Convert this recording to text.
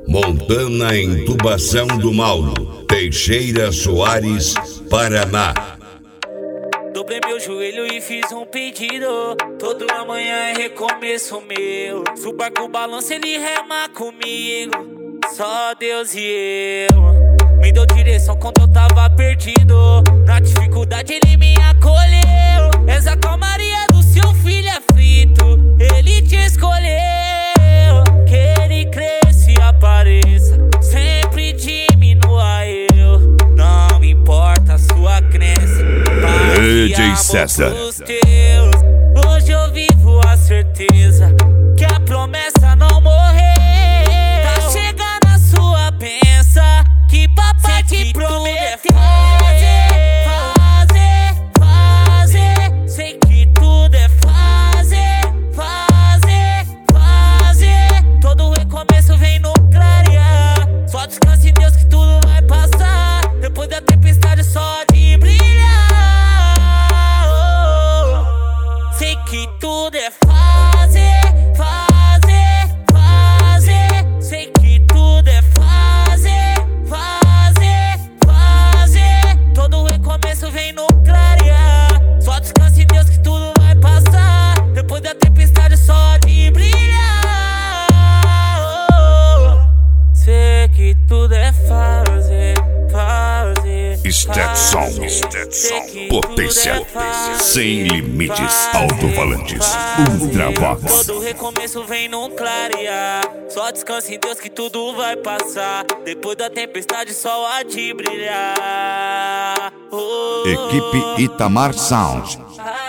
Montana Intubação do Mauro, Teixeira Soares, Paraná. Dobrei meu joelho e fiz um pedido. Todo amanhã é recomeço meu. Se o barco balança, ele rema comigo. Só Deus e eu. Me deu direção quando eu tava perdido. Na dificuldade ele me acolheu. És a calmaria do seu filho aflito. Ele te escolheu. Que ele cresça e apareça. Sempre diminua eu. Não importa a sua crença. DJ César. Hoje eu vivo a certeza que a promessa não morreu. Tá chegando a sua pensa que papai te prometeu. Fazer. Sei que tudo é fazer. Todo recomeço vem no clarear. Só descanse em Deus que tudo vai passar. Depois da tempestade só de brilhar. Sei que tudo é fazer. Sei que tudo é fazer. Todo recomeço vem no clarear. Só descanse em Deus que tudo vai passar. Depois da tempestade só de brilhar. Sei que tudo é fazer. Stetson, potência sem limites, alto-falantes, Ultravox. Todo recomeço vem num clarear. Só descanse em Deus que tudo vai passar. Depois da tempestade só há de brilhar. Equipe Itamar Sound.